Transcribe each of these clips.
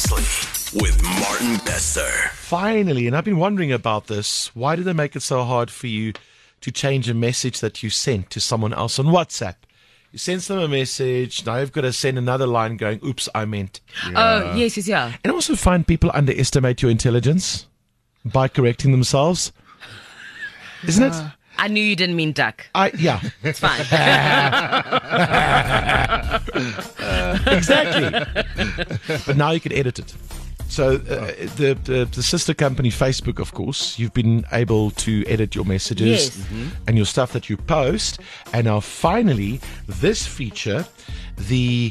Seriously, with Martin Bester. Finally, and I've been wondering about this. Why do they make it so hard for you to change a message that you sent to someone else on WhatsApp? You send them a message, now you've got to send another line going, oops, I meant. Oh, yes. And I also find people underestimate your intelligence by correcting themselves. Isn't it? I knew you didn't mean duck. Yeah. It's fine. Exactly. But now you can edit it. So the sister company Facebook, of course, you've been able to edit your messages and your stuff that you post. And now finally, this feature, the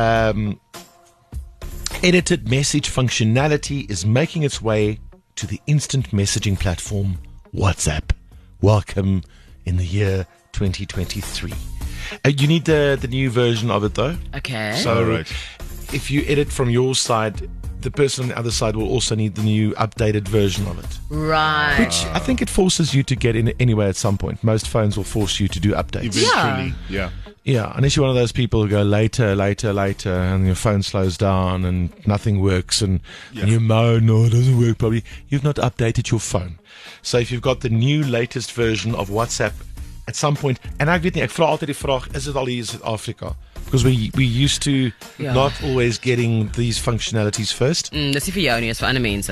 edited message functionality, is making its way to the instant messaging platform WhatsApp. Welcome in the year 2023. You need the new version of it, though. Okay. So if you edit from your side, the person on the other side will also need the new updated version of it. Right. Which I think it forces you to get in anyway at some point. Most phones will force you to do updates. Eventually, yeah. Yeah, unless you're one of those people who go later, and your phone slows down and nothing works and you moan, no, it doesn't work probably. You've not updated your phone. So if you've got the new latest version of WhatsApp at some point, and ek weet nie, ek vra altyd die vraag, is dit al hier in Suid-Afrika? Because we used to not always getting these functionalities first. Dis nie vir jou nie, is vir ander mense.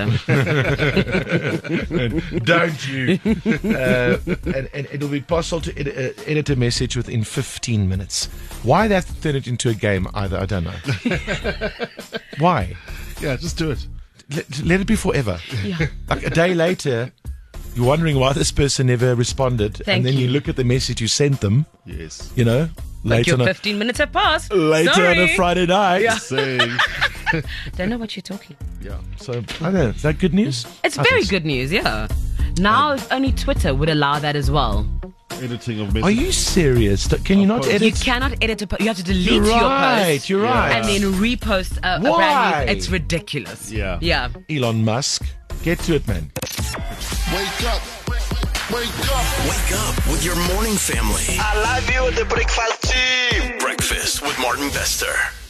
Don't you? And it'll be possible to edit a message within 15 minutes. Why that turn it into a game either, I don't know. Why? Yeah, just do it. Let it be forever. Yeah. Like a day later, you're wondering why this person never responded. Thank and then you you. look at the message you sent them. Yes. You know, Like later your 15 minutes have passed. later Sorry. on a Friday night. Yeah. Saying. Don't know what you're talking. Yeah. So, I don't know. Is that good news? It's I very think so. good news, yeah. Now, if only Twitter would allow that as well. Editing of Are messages. you serious? Can you not course. You edit? cannot edit a post. You have to delete You're your right. post. You're right. And then repost a Why? brand new. It's ridiculous. Yeah. Yeah. Elon Musk, get to it, man. Wake up. Wake up. Wake up with your morning family. I love you, the breakfast team. Breakfast with Martin Bester.